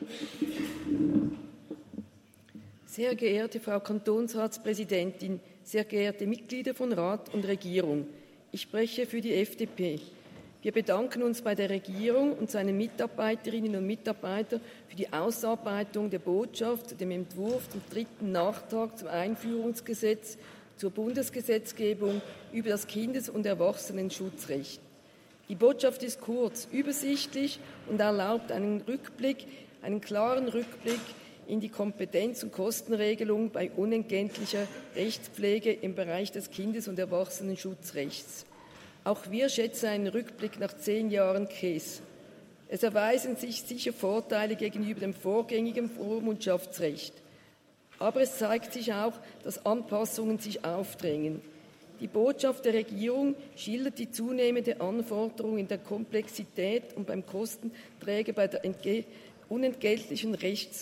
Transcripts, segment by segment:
Sehr geehrte Frau Kantonsratspräsidentin, sehr geehrte Mitglieder von Rat und Regierung, ich spreche für die FDP. Wir bedanken uns bei der Regierung und seinen Mitarbeiterinnen und Mitarbeitern für die Ausarbeitung der Botschaft, dem Entwurf zum 3. Nachtrag zum Einführungsgesetz zur Bundesgesetzgebung über das Kindes- und Erwachsenenschutzrecht. Die Botschaft ist kurz, übersichtlich und erlaubt einen klaren Rückblick in die Kompetenz- und Kostenregelung bei unentgeltlicher Rechtspflege im Bereich des Kindes- und Erwachsenenschutzrechts. Auch wir schätzen einen Rückblick nach 10 Jahren KES. Es erweisen sich sicher Vorteile gegenüber dem vorgängigen Vormundschaftsrecht. Aber es zeigt sich auch, dass Anpassungen sich aufdrängen. Die Botschaft der Regierung schildert die zunehmende Anforderung in der Komplexität und beim Kostenträger bei der unentgeltlichen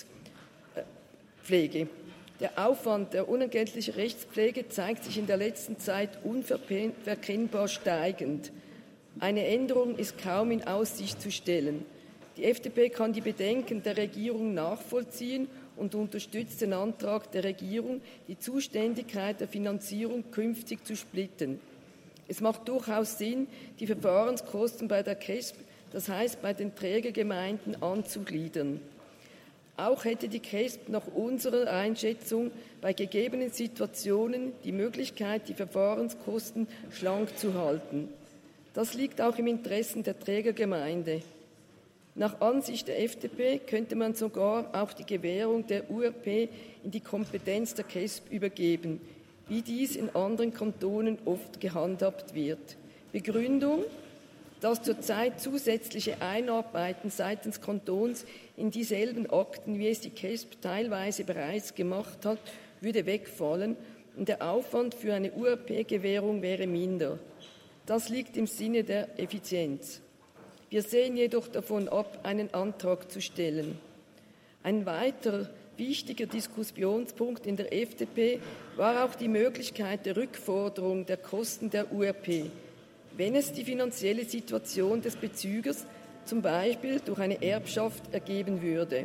Rechtspflege. Der Aufwand der unentgeltlichen Rechtspflege zeigt sich in der letzten Zeit unverkennbar steigend. Eine Änderung ist kaum in Aussicht zu stellen. Die FDP kann die Bedenken der Regierung nachvollziehen und unterstützt den Antrag der Regierung, die Zuständigkeit der Finanzierung künftig zu splitten. Es macht durchaus Sinn, die Verfahrenskosten bei der KESB, das heißt bei den Trägergemeinden, anzugliedern. Auch hätte die KESB nach unserer Einschätzung bei gegebenen Situationen die Möglichkeit, die Verfahrenskosten schlank zu halten. Das liegt auch im Interesse der Trägergemeinde. Nach Ansicht der FDP könnte man sogar auch die Gewährung der URP in die Kompetenz der KESB übergeben, wie dies in anderen Kantonen oft gehandhabt wird. Begründung: Das zurzeit zusätzliche Einarbeiten seitens Kantons in dieselben Akten, wie es die KESB teilweise bereits gemacht hat, würde wegfallen und der Aufwand für eine URP-Gewährung wäre minder. Das liegt im Sinne der Effizienz. Wir sehen jedoch davon ab, einen Antrag zu stellen. Ein weiterer wichtiger Diskussionspunkt in der FDP war auch die Möglichkeit der Rückforderung der Kosten der URP, wenn es die finanzielle Situation des Bezügers zum Beispiel durch eine Erbschaft ergeben würde.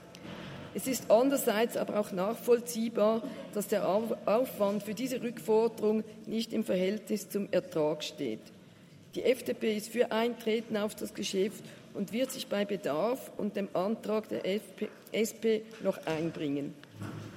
Es ist andererseits aber auch nachvollziehbar, dass der Aufwand für diese Rückforderung nicht im Verhältnis zum Ertrag steht. Die FDP ist für Eintreten auf das Geschäft und wird sich bei Bedarf und dem Antrag der SP noch einbringen.